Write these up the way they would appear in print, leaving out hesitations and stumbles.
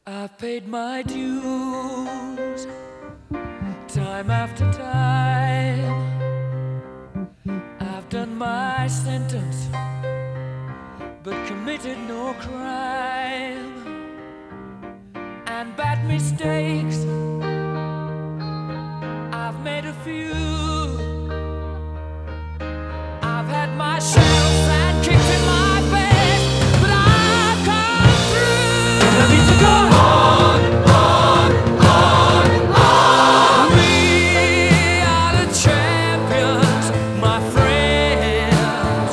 I've paid my dues time after time. I've done my sentence but committed no crime. And bad mistakes, I've made a few. I've had my share of sand kicked in my face, but I've come through. I need to go on, on, on, on. We are the champions, my friends,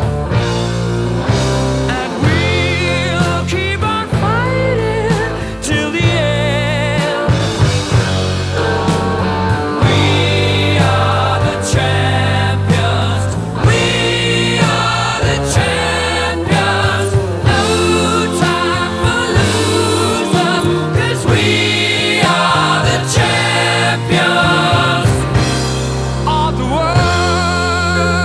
and we'll keep on fighting till the end. We are the champions. We are the champions. No time for losers, 'cause we are the champions of the world.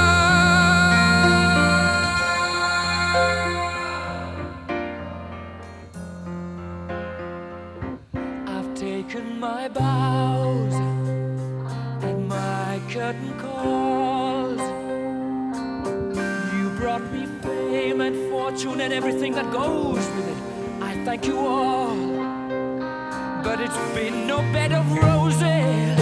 I've taken my bows and my curtain calls. You brought me fame and fortune and everything that goes with it. I thank you all, but it's been no bed of roses.